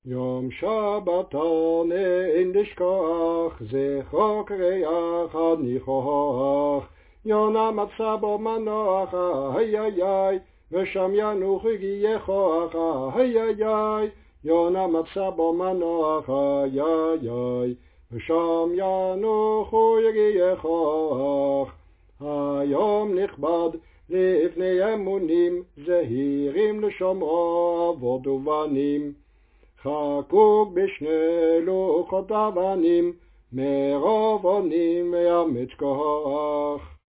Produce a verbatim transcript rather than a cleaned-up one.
יום שבתון אין לשכוח, זכרו קריח הניחוח. יונה מצא בו מנוח, היי היי היי, ושם ינוח הגיע כוח, היי היי היי. יונה מצא בו מנוח, היי היי היי, ושם ינוח הגיע כוח. היום נכבד לפני אמונים, זהירים לשומרו אבות ובנים. חקוק בשני לוחות אבנים, מרוב אונים ויאמץ כוח.